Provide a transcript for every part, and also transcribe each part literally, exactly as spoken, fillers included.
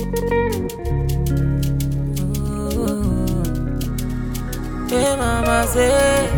Hey, mama say.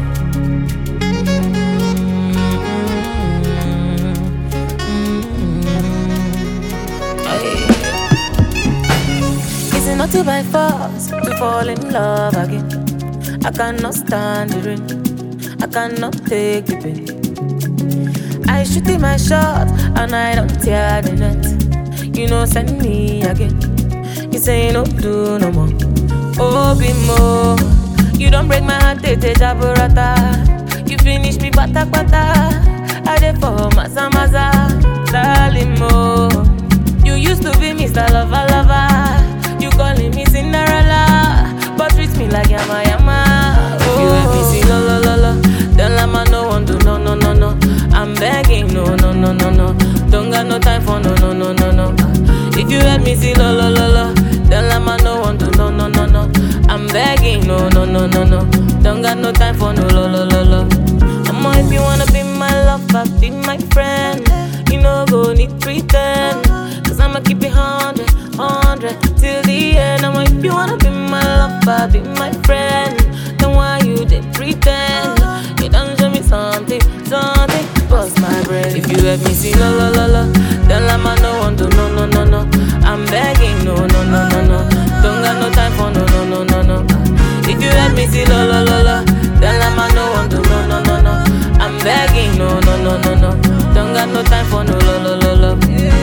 It's not to by force to fall in love again. I cannot stand the rain. I cannot take the pain. I shoot in my shot and I don't tear the net. You know, send me again. You say you don't do no more. Oh, be more. You don't break my heart, tete jaburata. You finish me bata bata. I dey for maza maza, darling mo. You used to be Mister Lover Lover. You calling me Cinderella, but treat me like yama yama. Oh. You let me see lo lo lo lo. Then lama no one do no no no no. I'm begging no no no no no. Don't got no time for no no no no no. If you let me see lo lo lo lo, then lama no one do no no no no. I'm begging no no no no no. Don't got no time for no lo lo lo lo. I'ma if you wanna be my lover, be my friend. You know go need pretend, cause I'ma keep it hundred, hundred till the end. I'ma if you wanna be my lover, be my friend. Then why you did pretend? You done show me something, something. Bust my brain. If you let me see lo lo lo lo, then I'ma no one do no no no no. I'm begging no no no no no. Don't got no time for no no no no no. If you let me see lo lo lo lo, then I'ma no one do no no no no. I'm begging no no no no no. Don't got no time for no lo lo lo lo.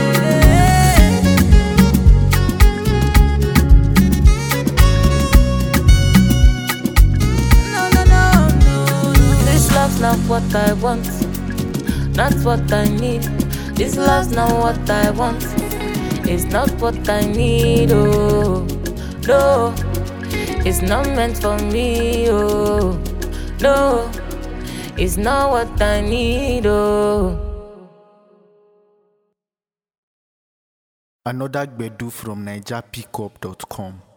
No no no no. This love's not what I want, not what I need. This love's not what I want. It's not what I need. Oh no, it's not meant for me. Oh no, it's not what I need. Oh. Another Gbedu from Niger Pickup dot com.